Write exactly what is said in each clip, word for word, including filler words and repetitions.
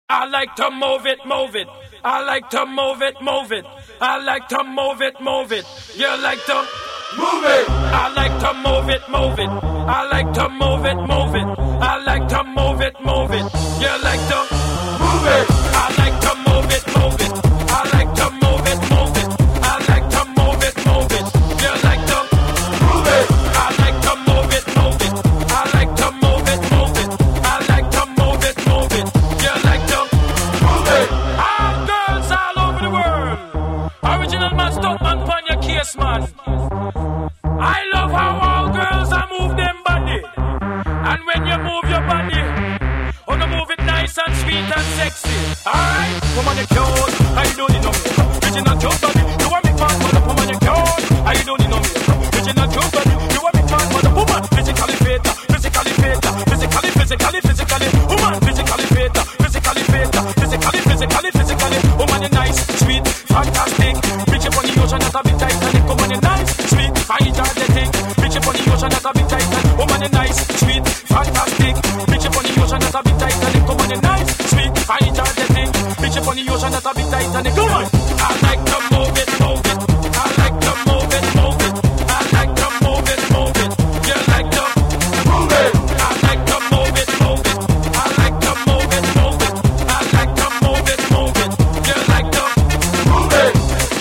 I like to move it, move it. I like to move it, move it. I like to move it, move it. You like to move it. I like to move it, move it. I like to move it, move it. I like to move it, move it. You like to move it. I like to move it, move it. I like to move it, move it. I like to move it, move it. You like to move it. I like to move it, move it. I like to move it, move it. I like to move it, move it. You like to move it. All girls all over the world. Original man, stunt man, pon your case, man. I love how all girls are move them body. And when you move your body, oh, you move it nice and sweet and sexy. Alright, woman, you cute. How you doing, you know me? Original cute body. You want me fast, mother, woman, you cute. How you doing, you know me? Original cute body. You want me fast, mother, woman, physically fit, physically fit, physically, physically, physically, woman, physically fit, physically fit, physically, physically, physically, woman, you nice, sweet, fantastic. Bitch up on the ocean, that's a bit Titanic. Woman, you nice, sweet, fine, energetic. Bitch up on the ocean, that's a bit Titanic. Woman, you nice, sweet, fantastic. Bitch up on the ocean, that's a bit Titanic. Woman, you nice, sweet, fine, energetic. Bitch up on the ocean, that's a bit Titanic. Come on. I like to move it, move it. I like to move it, move it. I like to move it, move it. You like to move it. I like to move it, move it. I like to move it, move it. I like to move it, move it. You like to move it.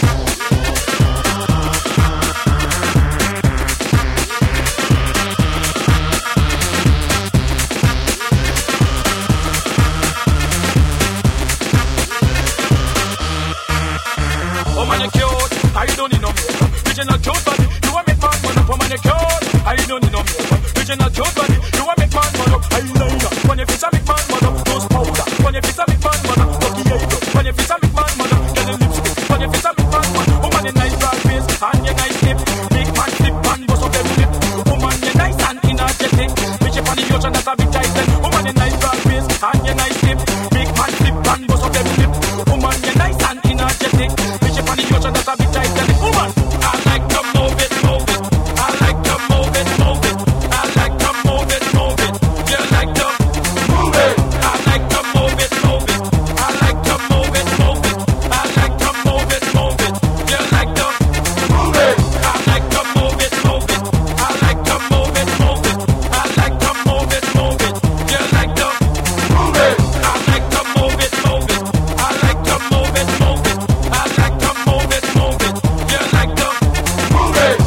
Oh man, you cute. How you doing, you know me? Original cute body. You want me fat, man up. Oh man, you cute. How you doing, you know me? Original cute body. You want me fat, man up. Eyeliner. When you face a big man, man up. Nose powder. When you face a big man, man up. Lucky eyebrow. When you face a big man, man up. Get the lipstick. When you face a big man, man. Woman, you nice broad face and you nice lip. Big man flip and bust up every lip. Woman, you nice and energetic. Bitch up on the ocean, that's a big titan. Woman, you nice broad face and you nice lip. Big man flip and bust up every lip. Woman, you nice and energetic. Bitch up on the ocean, that's a big titan. Woman, I like to move it, move it. I like to move it, move it. I like to move it, move it. You like to move it. I like to move it, move it. I like to move it, move it. I like to move it, move it. You like to move it. I like to move it, move it. I like to move it, move it. I like to move it, move it. You like to move it. I like to move it, move it. I like to move it, move it. I like to move it, move it. You like to move it.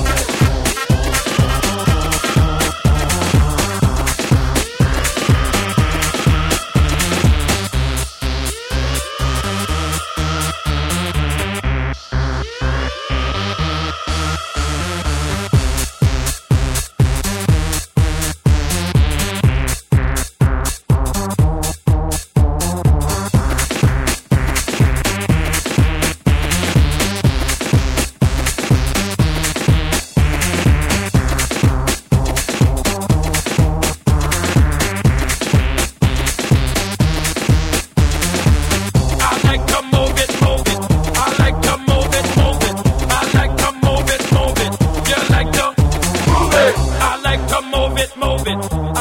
I like to move it, move it. I like to move it, move it. I like to move it, move it. You like to move it. I like to move it, move it.